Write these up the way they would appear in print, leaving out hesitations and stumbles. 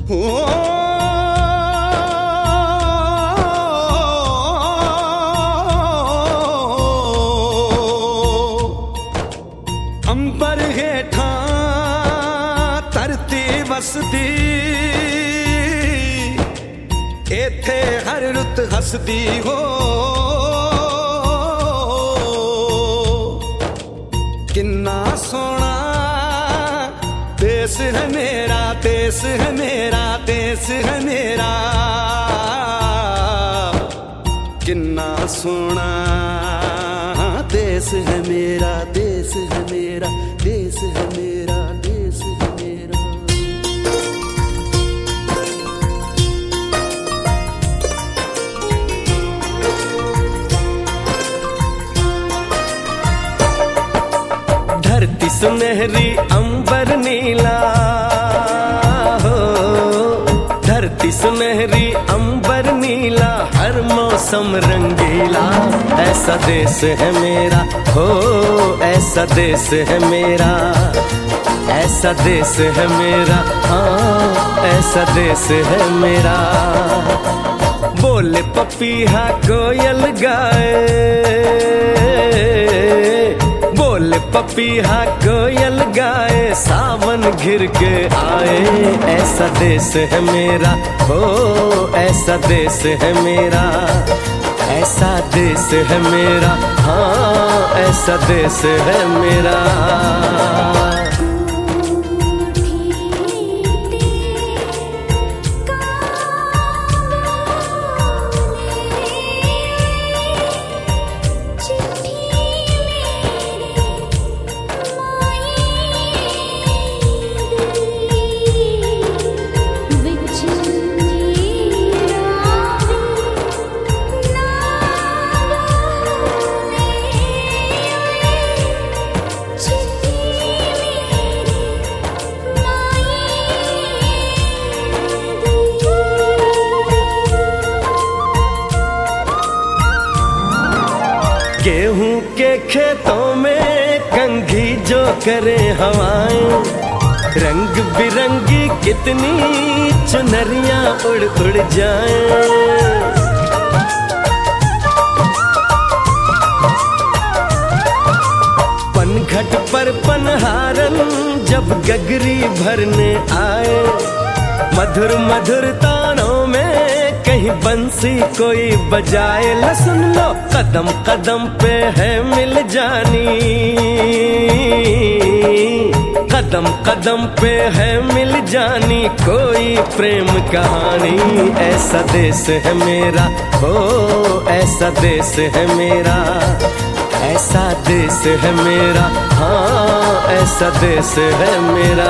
अंबर हेठा धरती वसदी, इथे हर रुत हसदी हो। किन्ना सोना देश है मेरा, देश है मेरा, देश है मेरा। किन्ना सोना देश है मेरा, देश है मेरा, देश है मेरा, देश है मेरा। धरती सुनहरी अंबर नीला हो, धरती सुनहरी अंबर नीला, हर मौसम रंगीला। ऐसा देश है मेरा हो, ऐसा देश है मेरा, ऐसा देश है मेरा, हाँ ऐसा देश है मेरा। बोले पपीहा कोयल गाए, बोले पपीहा कोयल गाए, सावन घिर के आए। ऐसा देश है मेरा हो, ऐसा देश है मेरा, ऐसा देश है मेरा, हाँ ऐसा देश है मेरा। गेहूं के खेतों में कंघी जो करे हवाएं, रंग बिरंगी कितनी चुनरियां उड़ उड़ जाएं। पनघट पर पनहारन जब गगरी भरने आए, मधुर मधुर तानों में कहीं बंसी कोई बजाए। ल सुन लो कदम कदम पे है मिल जानी, कदम कदम पे है मिल जानी कोई प्रेम कहानी। ऐसा देश है मेरा हो, ऐसा देश है मेरा, ऐसा देश है मेरा, हाँ ऐसा देश है मेरा।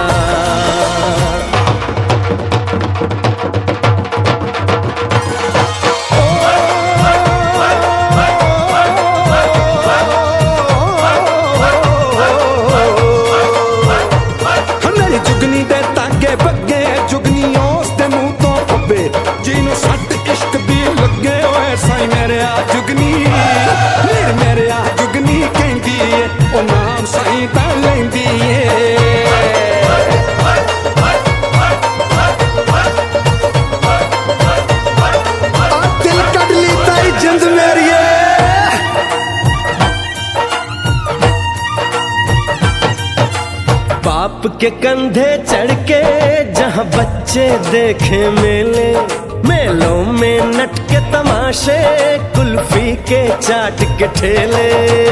बाप के कंधे चढ़ के जहाँ बच्चे देखे मेले, मेलों में नट के तमाशे, कुल्फी के चाट के ठेले।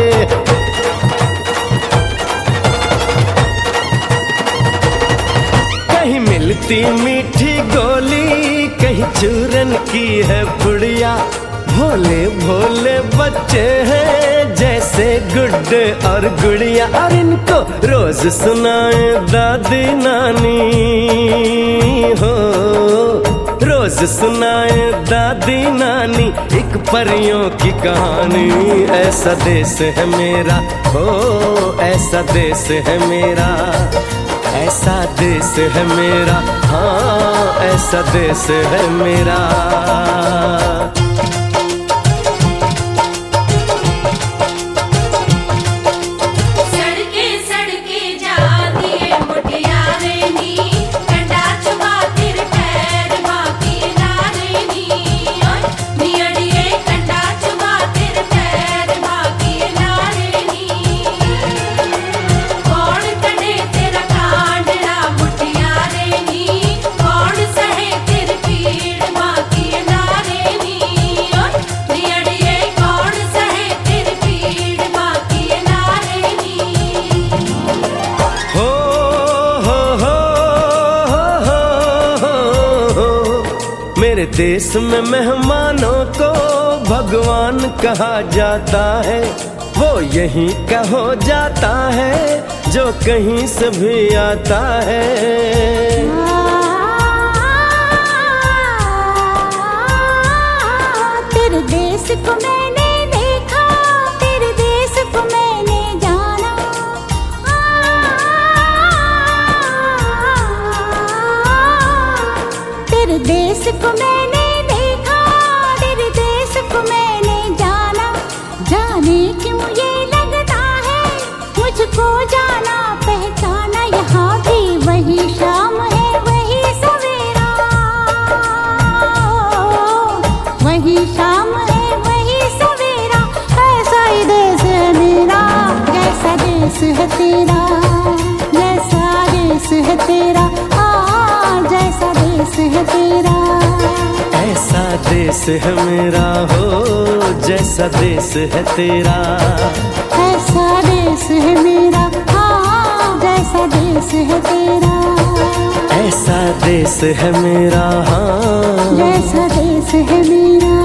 कहीं मिलती मीठी गोली, कहीं चूरन की है पुड़िया। भोले भोले बच्चे हैं जैसे गुड्डे और गुड़िया, और इनको रोज सुनाए दादी नानी हो, रोज सुनाए दादी नानी एक परियों की कहानी। ऐसा देश है मेरा हो, ऐसा देश है मेरा, ऐसा देश है मेरा, हाँ ऐसा देश है मेरा। सड़के जाती है मुटियारे नी, कंडा चुबा फिर मेरे देश में मेहमानों को भगवान कहा जाता है, वो यहीं का हो जाता है जो कहीं से भी आता है। तेरे देश को मैंने देखा, तेरे देश को मैंने जाना, तेरे देश को मैंने देखा, तेरे देश को मैंने जाना। जाने क्यों ये लगता है मुझको जाना पहचाना, यहाँ भी वही शाम है वही सवेरा, वही शाम है वही सवेरा। ऐसा ही देश है मेरा, जैसा देश है तेरा, जैसा देश है तेरा, जैसा देश है तेरा। ऐसा देश है मेरा हो जैसा देश है तेरा, ऐसा देश है मेरा, जैसा देश है तेरा। ऐसा देश है मेरा, हाँ जैसा देश है मेरा।